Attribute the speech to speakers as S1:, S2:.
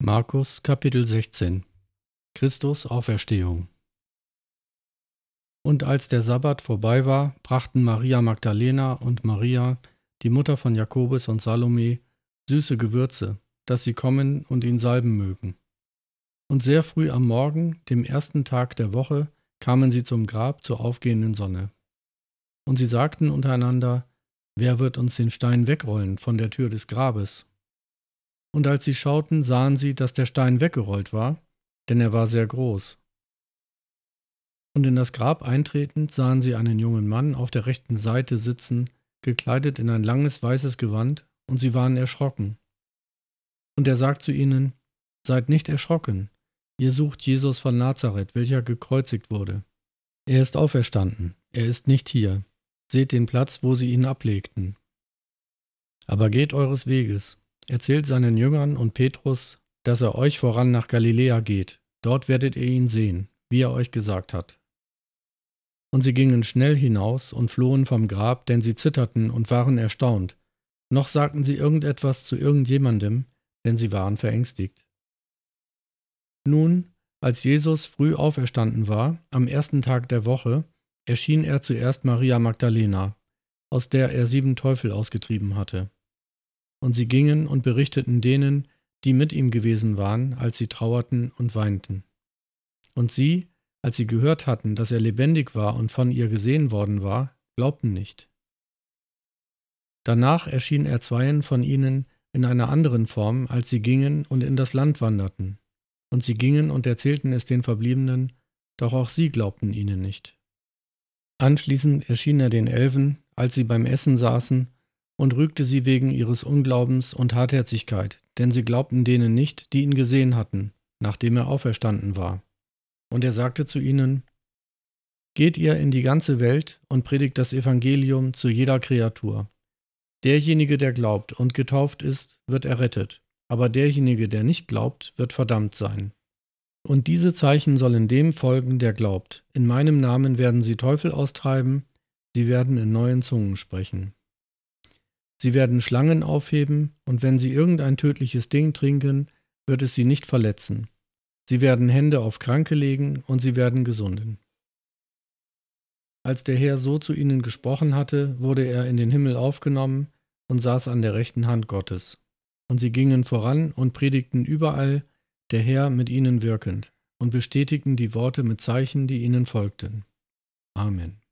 S1: Markus Kapitel 16 Christus Auferstehung. Und als der Sabbat vorbei war, brachten Maria Magdalena und Maria, die Mutter von Jakobus und Salome, süße Gewürze, dass sie kommen und ihn salben mögen. Und sehr früh am Morgen, dem ersten Tag der Woche, kamen sie zum Grab zur aufgehenden Sonne. Und sie sagten untereinander: Wer wird uns den Stein wegrollen von der Tür des Grabes? Und als sie schauten, sahen sie, dass der Stein weggerollt war, denn er war sehr groß. Und in das Grab eintretend sahen sie einen jungen Mann auf der rechten Seite sitzen, gekleidet in ein langes weißes Gewand, und sie waren erschrocken. Und er sagt zu ihnen: Seid nicht erschrocken, ihr sucht Jesus von Nazareth, welcher gekreuzigt wurde. Er ist auferstanden, er ist nicht hier. Seht den Platz, wo sie ihn ablegten. Aber geht eures Weges, erzählt seinen Jüngern und Petrus, dass er euch voran nach Galiläa geht. Dort werdet ihr ihn sehen, wie er euch gesagt hat. Und sie gingen schnell hinaus und flohen vom Grab, denn sie zitterten und waren erstaunt. Noch sagten sie irgendetwas zu irgendjemandem, denn sie waren verängstigt. Nun, als Jesus früh auferstanden war, am ersten Tag der Woche, erschien er zuerst Maria Magdalena, aus der er 7 Teufel ausgetrieben hatte. Und sie gingen und berichteten denen, die mit ihm gewesen waren, als sie trauerten und weinten. Und sie, als sie gehört hatten, dass er lebendig war und von ihr gesehen worden war, glaubten nicht. Danach erschien er 2 von ihnen in einer anderen Form, als sie gingen und in das Land wanderten. Und sie gingen und erzählten es den Verbliebenen, doch auch sie glaubten ihnen nicht. Anschließend erschien er den 11, als sie beim Essen saßen, und rügte sie wegen ihres Unglaubens und Hartherzigkeit, denn sie glaubten denen nicht, die ihn gesehen hatten, nachdem er auferstanden war. Und er sagte zu ihnen: Geht ihr in die ganze Welt und predigt das Evangelium zu jeder Kreatur. Derjenige, der glaubt und getauft ist, wird errettet, aber derjenige, der nicht glaubt, wird verdammt sein. Und diese Zeichen sollen dem folgen, der glaubt. In meinem Namen werden sie Teufel austreiben, sie werden in neuen Zungen sprechen. Sie werden Schlangen aufheben, und wenn sie irgendein tödliches Ding trinken, wird es sie nicht verletzen. Sie werden Hände auf Kranke legen, und sie werden gesunden. Als der Herr so zu ihnen gesprochen hatte, wurde er in den Himmel aufgenommen und saß an der rechten Hand Gottes. Und sie gingen voran und predigten überall, der Herr mit ihnen wirkend, und bestätigten die Worte mit Zeichen, die ihnen folgten. Amen.